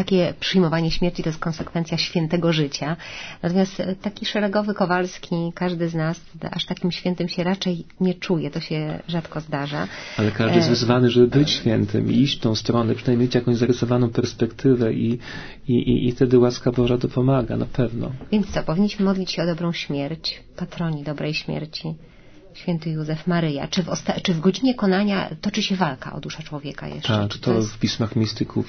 takie przyjmowanie śmierci to jest konsekwencja świętego życia. Natomiast taki szeregowy Kowalski, każdy z nas aż takim świętym się raczej nie czuje. To się rzadko zdarza. Ale każdy jest wyzwany, żeby być świętym i iść w tą stronę, przynajmniej mieć jakąś zarysowaną perspektywę i wtedy łaska Boża dopomaga, na pewno. Więc co, powinniśmy modlić się o dobrą śmierć, patroni dobrej śmierci, święty Józef, Maryja. Czy w godzinie konania toczy się walka o duszę człowieka jeszcze? Tak, to w pismach mistyków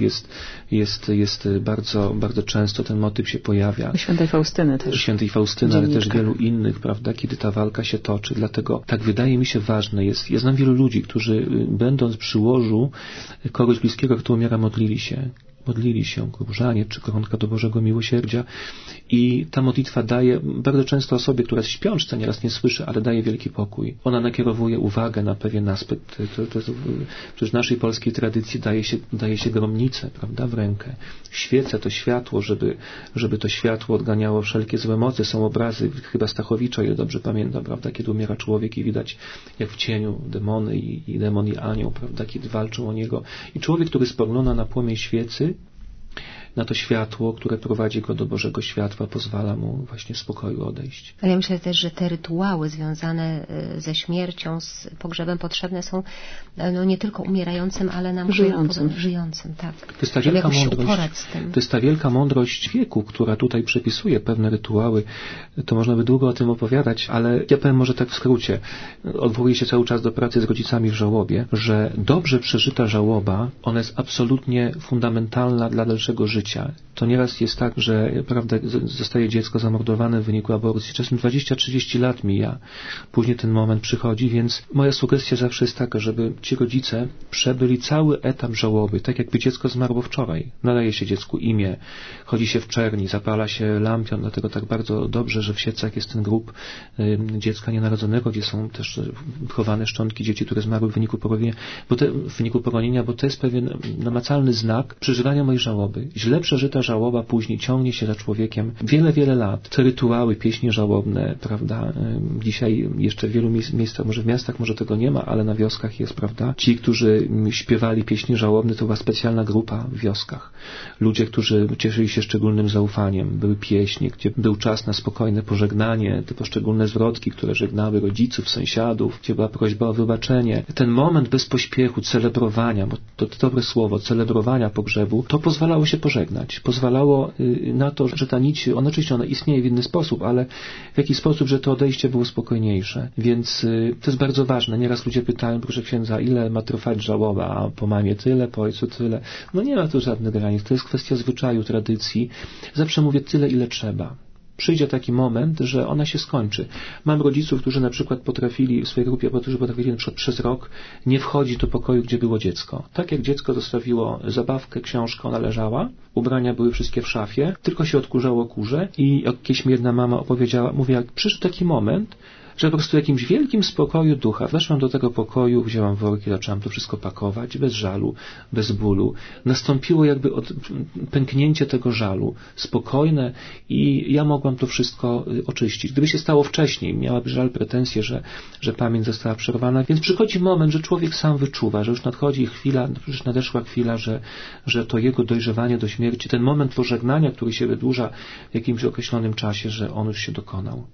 jest bardzo, bardzo często ten motyw się pojawia. U świętej Faustyny też. U świętej Faustyny, ale też wielu innych, prawda, kiedy ta walka się toczy. Dlatego tak wydaje mi się ważne jest. Ja znam wielu ludzi, którzy będąc przy łożu kogoś bliskiego, kto umiera, modlili się różaniec czy koronka do Bożego Miłosierdzia i ta modlitwa daje bardzo często osobie, która jest w śpiączce, nieraz nie słyszy, ale daje wielki pokój. Ona nakierowuje uwagę na pewien aspekt. Przecież w naszej polskiej tradycji daje się gromnicę, prawda, w rękę. Świece to światło, żeby to światło odganiało wszelkie złe moce. Są obrazy, chyba Stachowicza, ile dobrze pamiętam, prawda, kiedy umiera człowiek i widać jak w cieniu demony i demon i anioł, prawda, kiedy walczą o niego. I człowiek, który spogląda na płomień świecy, na to światło, które prowadzi go do Bożego światła, pozwala mu właśnie w spokoju odejść. Ale ja myślę też, że te rytuały związane ze śmiercią, z pogrzebem potrzebne są nie tylko umierającym, ale nam żyjącym, tak. To jest ta wielka mądrość. To jest ta wielka mądrość wieku, która tutaj przepisuje pewne rytuały. To można by długo o tym opowiadać, ale ja powiem może tak w skrócie. Odwołuję się cały czas do pracy z rodzicami w żałobie, że dobrze przeżyta żałoba, ona jest absolutnie fundamentalna dla dalszego życia. To nieraz jest tak, że prawda, zostaje dziecko zamordowane w wyniku aborcji. Czasem 20-30 lat mija. Później ten moment przychodzi, więc moja sugestia zawsze jest taka, żeby ci rodzice przebyli cały etap żałoby, tak jakby dziecko zmarło wczoraj. Nadaje się dziecku imię, chodzi się w czerni, zapala się lampion, dlatego tak bardzo dobrze, że w Siedlcach jest ten grób dziecka nienarodzonego, gdzie są też chowane szczątki dzieci, które zmarły w wyniku poronienia, bo to jest pewien namacalny znak przeżywania mojej żałoby. Źle przeżyta żałoba później ciągnie się za człowiekiem wiele, wiele lat. Te rytuały, pieśni żałobne, prawda, dzisiaj jeszcze w wielu miejscach, może w miastach może tego nie ma, ale na wioskach jest, prawda. Ci, którzy śpiewali pieśni żałobne, to była specjalna grupa w wioskach. Ludzie, którzy cieszyli się szczególnym zaufaniem. Były pieśni, gdzie był czas na spokojne pożegnanie, te poszczególne zwrotki, które żegnały rodziców, sąsiadów, gdzie była prośba o wybaczenie. Ten moment bez pośpiechu, celebrowania, bo to dobre słowo, celebrowania pogrzebu, to pozwalało się pożegnać. Pozwalało na to, że ta nić, oczywiście ona istnieje w inny sposób, ale w jaki sposób, że to odejście było spokojniejsze. Więc to jest bardzo ważne. Nieraz ludzie pytają, proszę księdza, ile ma trwać żałoba, a po mamie tyle, po ojcu tyle. No nie ma tu żadnych granic. To jest kwestia zwyczaju, tradycji. Zawsze mówię tyle, ile trzeba. Przyjdzie taki moment, że ona się skończy. Mam rodziców, którzy na przykład potrafili w swojej grupie, którzy potrafili na przykład przez rok nie wchodzić do pokoju, gdzie było dziecko. Tak jak dziecko zostawiło zabawkę, książkę, ona leżała, ubrania były wszystkie w szafie, tylko się odkurzało kurze i jakieś mi jedna mama opowiedziała, mówiła, jak przyszedł taki moment, że po prostu w jakimś wielkim spokoju ducha weszłam do tego pokoju, wzięłam worki, zaczęłam to wszystko pakować, bez żalu, bez bólu. Nastąpiło jakby pęknięcie tego żalu, spokojne i ja mogłam to wszystko oczyścić. Gdyby się stało wcześniej, miałaby żal, pretensje, że pamięć została przerwana. Więc przychodzi moment, że człowiek sam wyczuwa, że już nadchodzi chwila, już nadeszła chwila, że to jego dojrzewanie do śmierci, ten moment pożegnania, który się wydłuża w jakimś określonym czasie, że on już się dokonał.